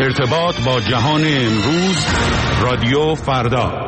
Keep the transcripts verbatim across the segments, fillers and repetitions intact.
ارتباط با جهان امروز، رادیو فردا.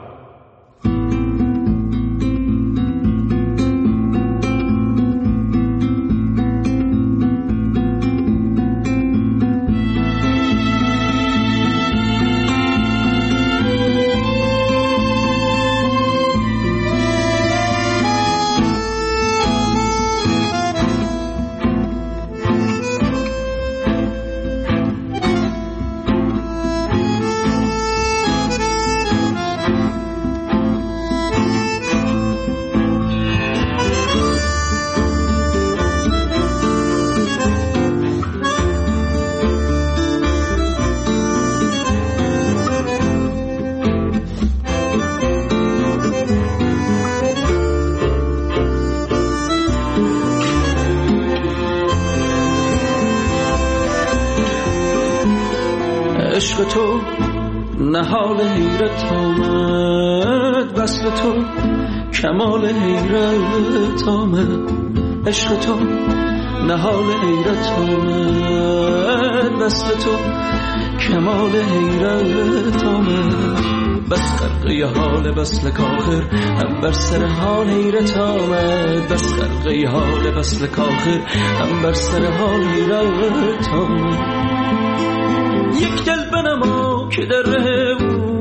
عشق تو نهال حیرت آمد، وصل تو کمال حیرت آمد. عشق تو نهال حیرت آمد، وصل تو کمال حیرت آمد. بس خرقه حال وصل کاخر هم بر سر حال حیرت آمد. بس خرقه حال وصل کاخر هم بر سر حال حیرت آمد. یک دل بنما که در ره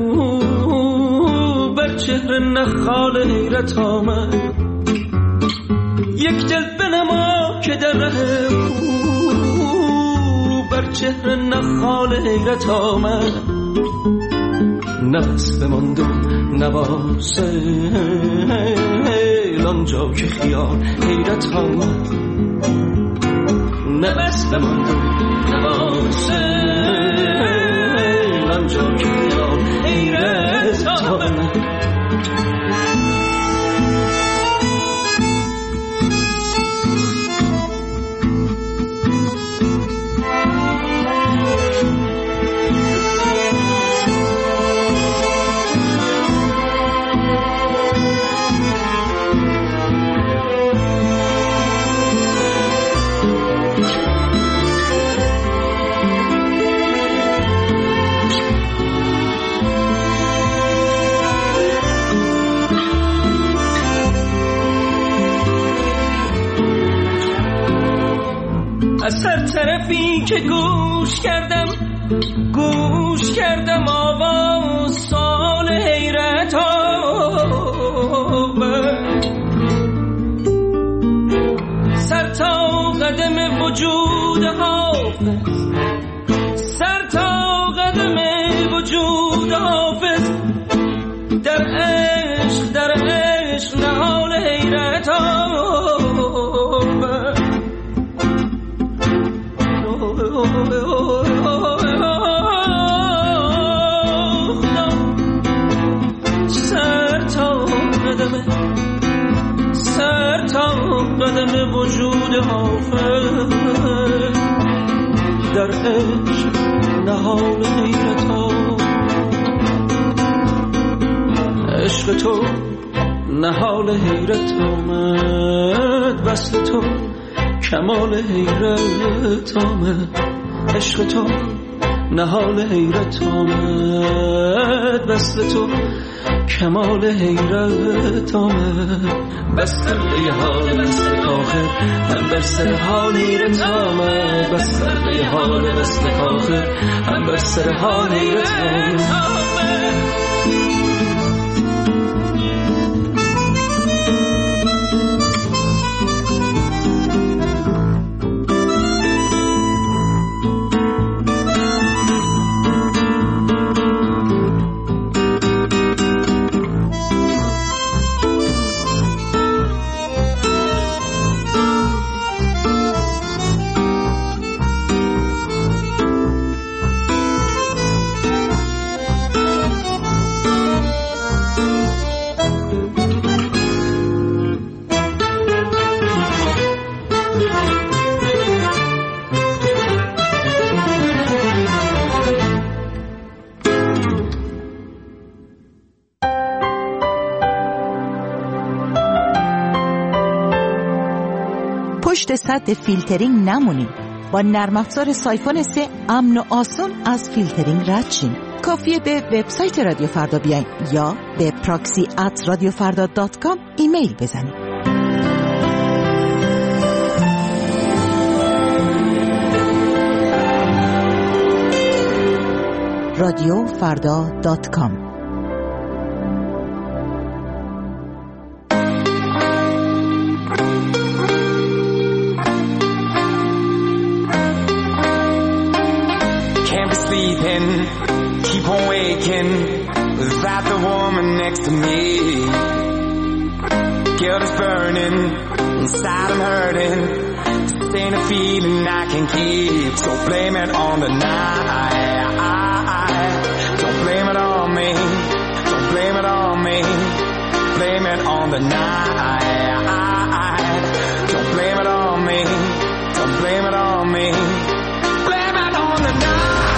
او بر چهره نخال حیرت آمد. یک دل بنما که در ره او بر چهره نخال حیرت آمد. نفس بماند و نواسیل آنجا که خیال حیرت آمد. نفس بماند و نواسیل آنجا که خیال حیرت آمد. از هر طرفی که گوش کردم گوش کردم آواز سال حیرت آمد. سر تا قدم وجود حافظ، سر تا قدم وجود حافظ در عشق در عشق نهال حیرت آمد. سر تا قدم سر تا قدم وجود حافظ در عشق نهال حیرت آمد. عشق تو نهال حیرت آمد، وصل تو کمال حیرت آمد. عشق تو نهال حیرت آمد، وصل تو کمال حیرت آمد. بس خرقه حال وصل کاخر هم بر سر حال حیرت آمد. بس خرقه حال وصل کاخر هم بر سر حال حیرت آمد. پشت سد فیلترینگ نمونید. با نرم افزار سایفون سه امن و آسان از فیلترینگ رد شین. کافیه به وبسایت رادیو فردا بیاین یا به پراکسی ات رادیو فردا دات کام ایمیل بزنید. رادیو فردا دات کام. Keep on waking without the woman next to me. Guilt is burning, inside I'm hurting. This ain't a feeling I can keep, so blame it on the night. Don't blame it on me, don't blame it on me. Blame it on the night. Don't blame it on me, don't blame it on me. Blame it on the night.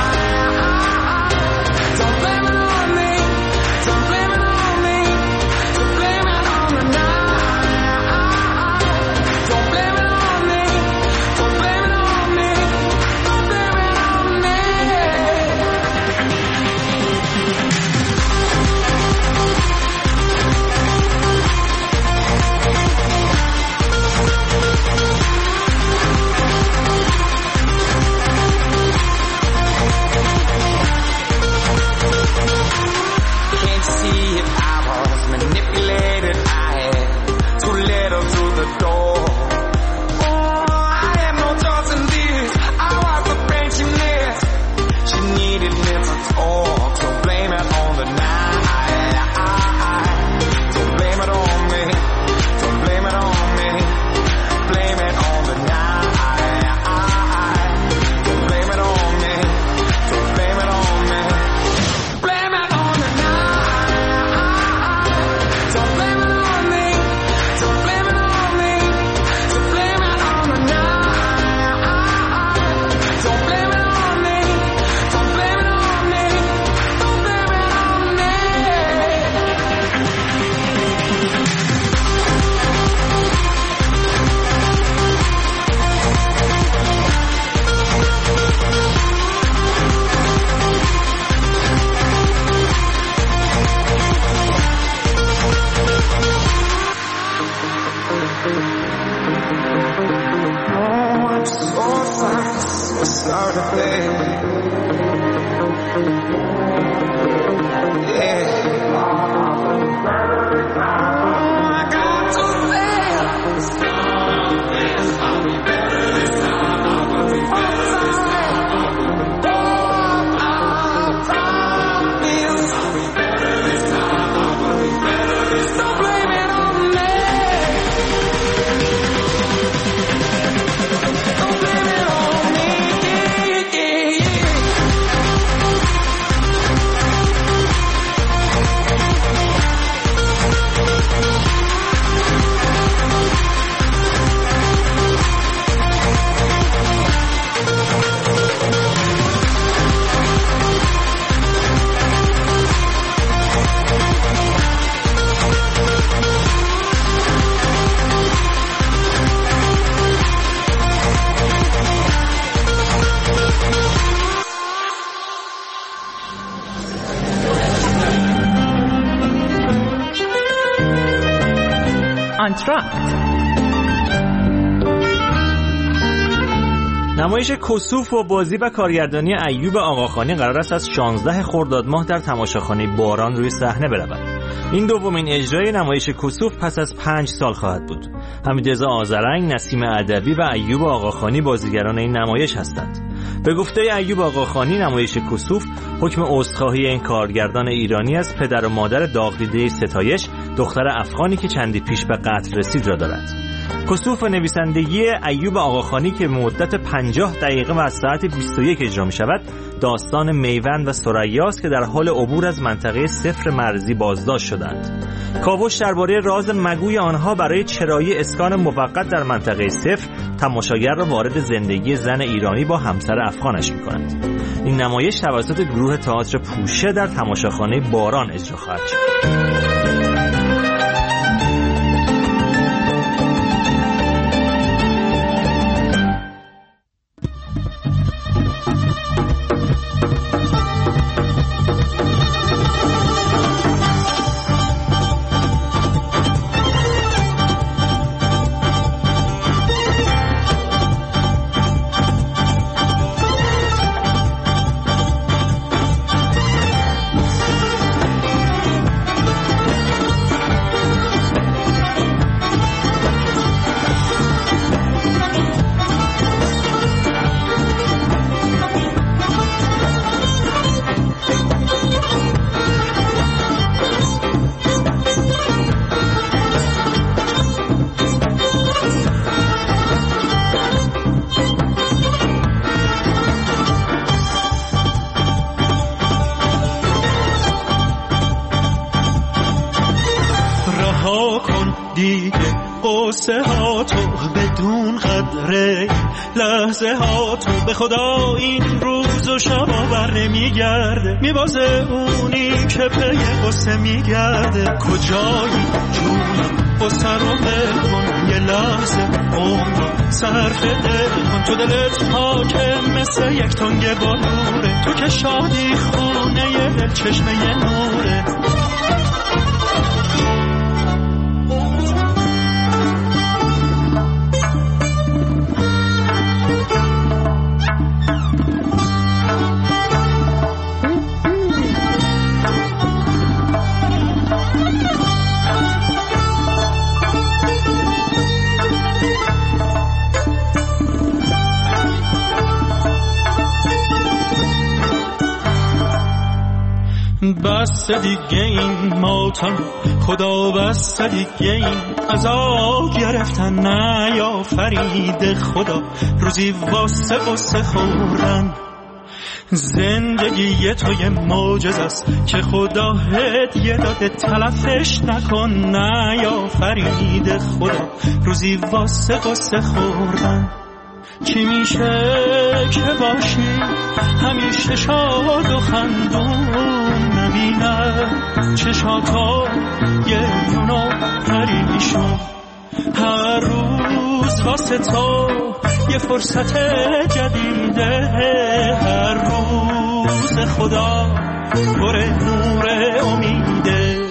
نمایش کسوف و بازی و کارگردانی ایوب آقاخانی قرار است از شانزده خرداد ماه در تماشاخانه باران روی صحنه برود. این دومین اجرای نمایش کسوف پس از پنج سال خواهد بود. حمیدرضا آذرنگ، نسیم ادبی و ایوب آقاخانی بازیگران این نمایش هستند. به گفته ایوب آقاخانی، نمایش کسوف حکم عذرخواهی این کارگردان ایرانی از پدر و مادر داغ‌دیده ستایش، دختر افغانی که چندی پیش به قتل رسید را دارد. کسوف نویسندگی ایوب آقاخانی که مدت پنجاه دقیقه و از ساعت بیست و یک اجرا می شود، داستان میوند و ثریاست که در حال عبور از منطقه صفر مرزی بازداشت شدند. کاوش درباره راز مگوی آنها برای چرایی اسکان موقت در منطقه صفر تماشاگر را وارد زندگی زن ایرانی با همسر افغانش می کند. این نمایش توسط گروه تئاتر پوشه در تماشاخانه باران اجرا خواهد شد. قصه ها تو بدون قدره لحظه ها تو به خدا این روز و شب بر نمیگرده میبازه اونی که پی قصه میگرده کجایی جونم قصه رو بکن یه لحظه عمر صرف دل کن تو دلت پاکه مثل یک تنگ بلوره تو که شادی خونه یه دل چشمه یه نوره بس دیگه این ماتم خدا بس دیگه این عذاب گرفتن نه یا فرید خدا روزی واسه قصه خوردن زندگی تو یه معجزه است که خدا هدیه داده تلفش نکن نه یا فرید خدا روزی واسه قصه خوردن چی میشه که باشی همیشه شاد و خندون نبینم چشاتا یه یونو پریشون هر روز واسه تو یه فرصت جدیده هر روز خدا پر نور امیده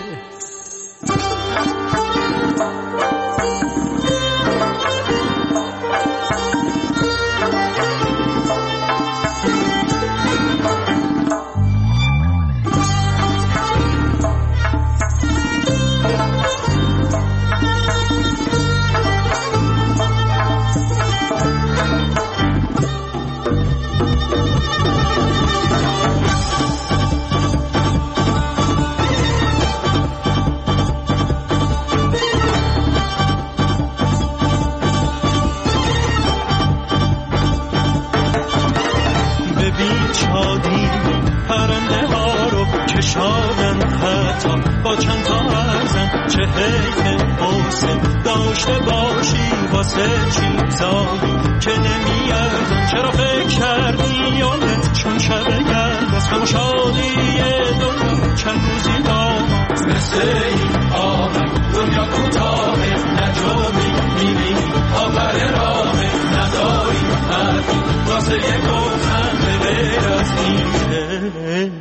با چند تا ارزن چه حیف حسن داشته باشی واسه چیزایی که نمیارزن چرا فکر کردی یادت چون شب گرد از غم و شادی دنیا چند روزی داماد مثل این آمد دنیا کوتاهه نجامی میبینی آبر راهه نداری حرفی واسه یک گفتن به غیر از اینه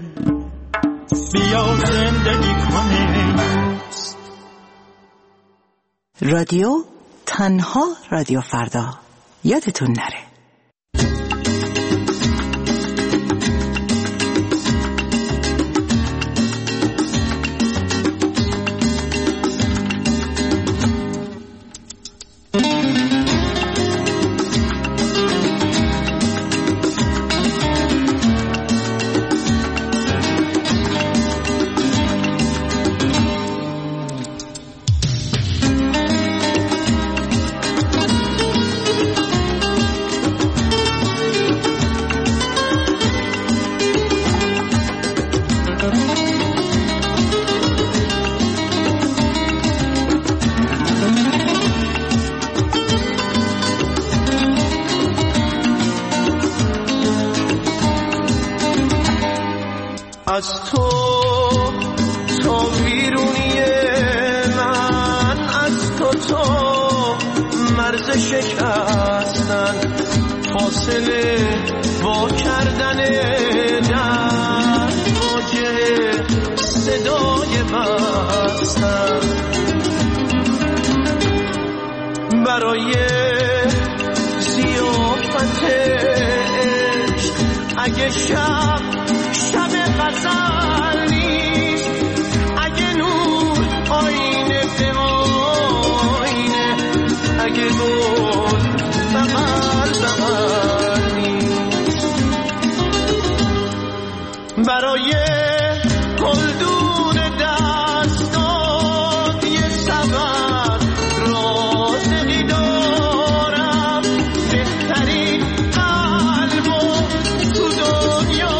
بیا زندگی کنیم. رادیو تنها رادیو فردا یادتون نره. از تو تو بیرونی من از تو تو مرز شکستن فاصله با کردن در واجه صدای بستن برای زیافت عشق اگه شب شب غزل نیست اگه نور آینه به آینه اگه گل بغل بغل نیست برای گلدون دستات یه سبب رازقی دارم بهترین قلب و تو دنیا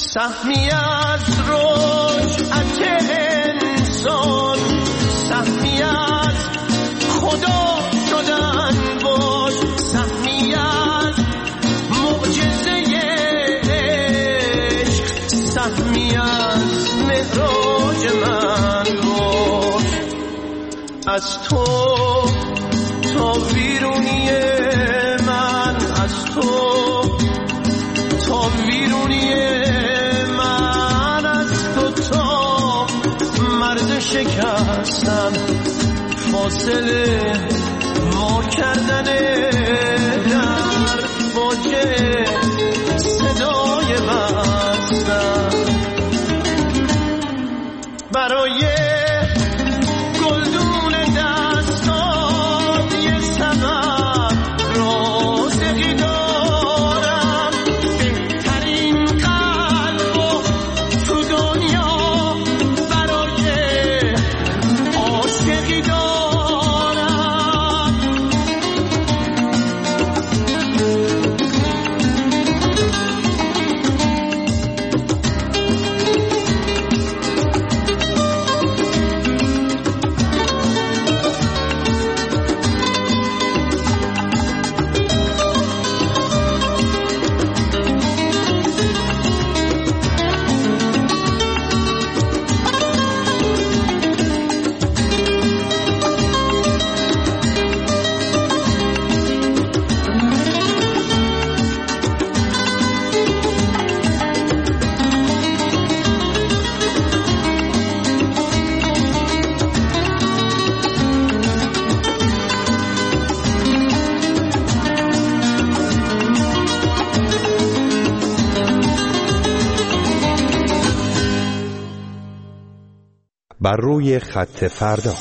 سهمی از رجعت انسان، سهمی از خدا شدن باش، سهمی از معجزه عشق، سهمی از معراج من باش. از تو تا ویرونی من، از تو تا ویرونی من، از تو تا مرد شکستن، فاصله ما کردن در باجه صدای بستن. برای گلدون دستات یه سبب رازقی دارم، بهترین قلب و تو دنیا برای عاشقی دارم. بر روی خط فردا.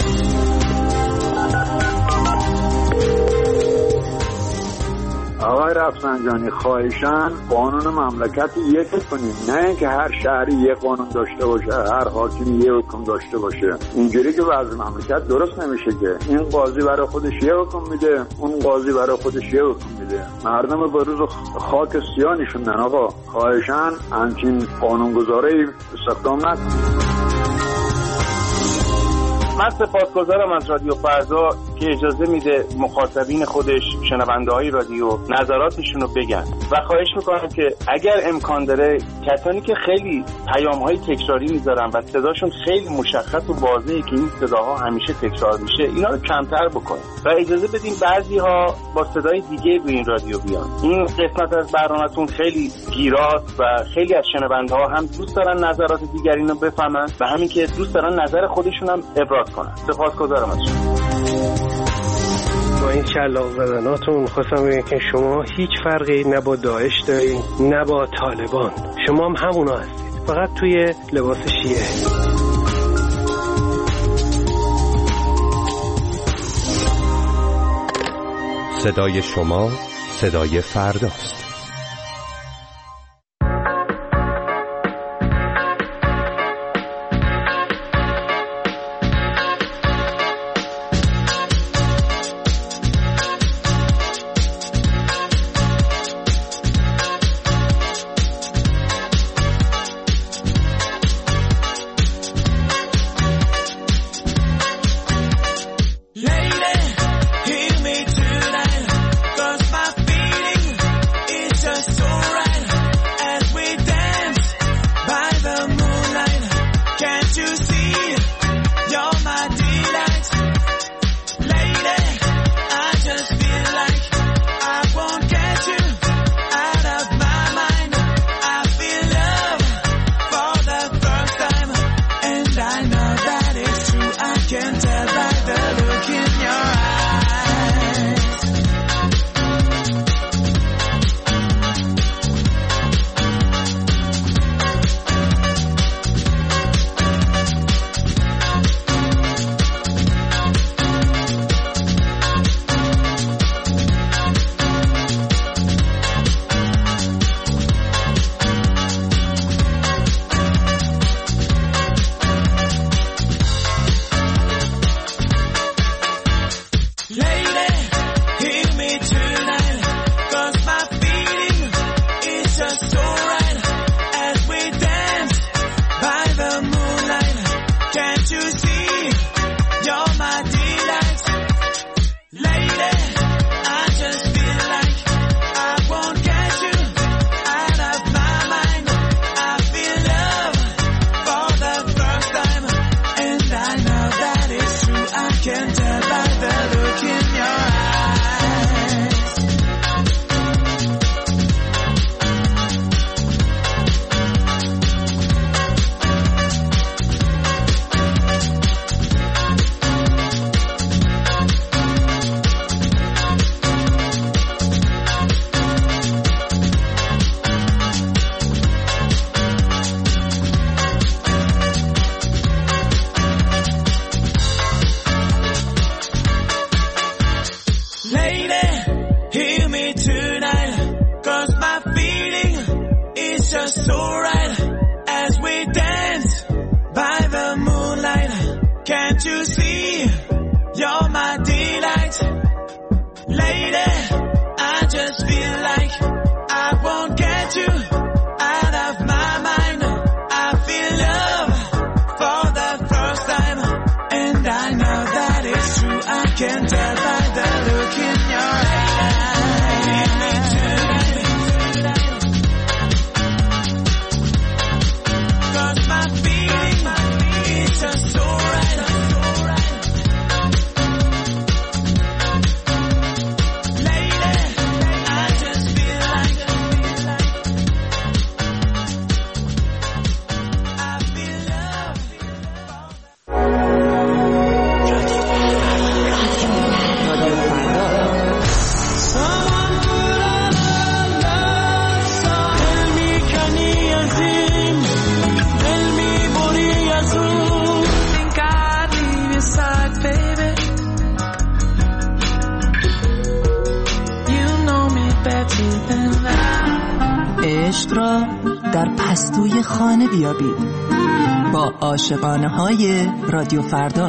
آقای رفسنجانی خواهشاً قانون مملکت یک کنیم، نه اینکه هر شهری یک قانون داشته باشه، هر حاکمی یک حکم داشته باشه. اینجوری که وضع مملکت درست نمیشه که این قاضی برای خودش یک حکم میده، اون قاضی برای خودش یک حکم میده، مردم به روز خاک سیاه نشوندن. آقا خواهشاً همچین قانونگذاری استخدام نکنید. من سپاسگزارم از رادیو فردا که اجازه میده مخاطبین خودش، شنونده های رادیو، نظراتشون رو بگن و خواهش میکنم که اگر امکان داره کسانی که خیلی پیام های تکراری میذارن و صداشون خیلی مشخص و واضحه که این صداها همیشه تکرار میشه، اینا رو کمتر بکنید و اجازه بدین بعضی ها با صدای دیگه به این رادیو بیان. این قسمت از برنامه‌تون خیلی گیراست و خیلی از شنونده ها هم دوست دارن نظرات دیگرین رو بفهمن و همین که دوست دارن نظر خودشون هم ابراز کنن. سپاسگزارم از شما. با این شلاق زدناتون خواستم بگم که شما هیچ فرقی نه با داعش دارین نه با طالبان، شما هم همونا هستید، فقط توی لباس شیعه. صدای شما صدای فرداست. Lady, hear me tonight, 'cause my feeling just so right as we dance by the moonlight. Can't you see you're my delight? Lady, I just feel like I won't get you out of my mind. I feel love for the first time, and I know that it's true. I can tell by the look in your eyes. Give me tonight, 'cause my feeling is just so right. Lady, I just feel like I feel love. Someone put on a love song. Tell me kani azim, tell me bori azum. Think I'd leave your side, baby. You know me better than that. عشق را در پستوی خانه بیابید با عاشقانه های رادیو فردا.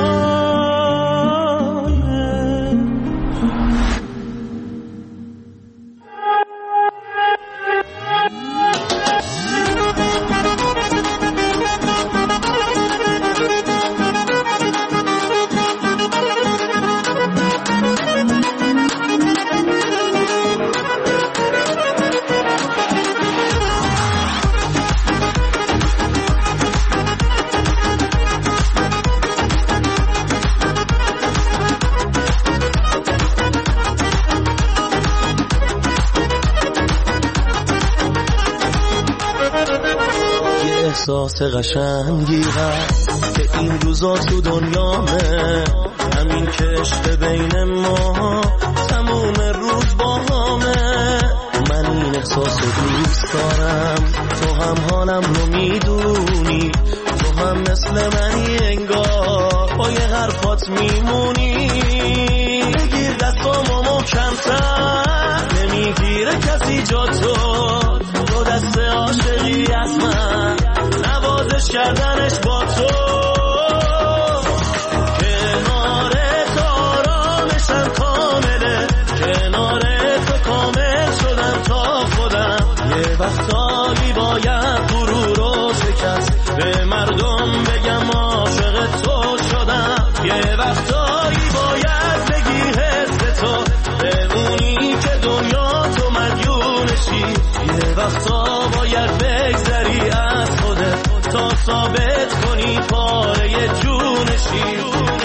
احساس قشنگی هست که این روزا تو دنیامه، همین که عشق بین ما تموم روز با همه. من این احساس رو دوست دارم، تو هم حالم رو میدونی، تو هم مثل منی انگار با یه حرفات میمونی. بگیر دستامو محکم‌تر، نمیگیره کسی جا تو، تو دست عاشقی از من، نوازش کردنش با تو. کنار تو آرامشم کامله، کنار تو کامل شدم تا خودم. یه وقتایی باید غرور رو شکست، به مردم بگم عاشق تو شدم. یه وقتایی باید بگی حس تو، بمونی که دنیا تو مدیونشی. یه وقتا باید بگذری از خودت تا ثابت کنی پاره جونشی.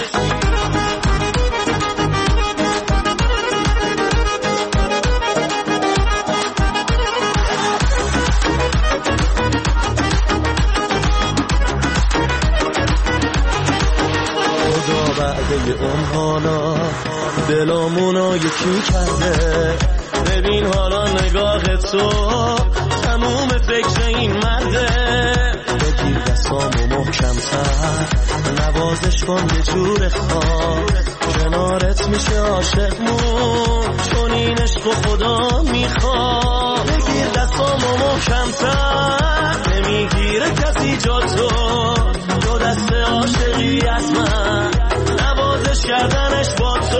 خدا بعد اون حالا دلامونو یکی کرده، ببین حالا نگاه تو تموم فکر این مرده. بگیر دستامو محکم‌تر، نوازش کن یه جور خواب، کنارت میشه عاشقمون، چون این عشق خدا میخواد. بگیر دستامو محکم‌تر، نمیگیره کسی جا تو، تو دست عاشقی از من، نوازش کردنش با تو.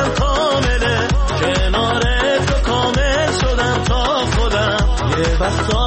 کامله، کنار تو کامل شدم تا خودم. یه وقتا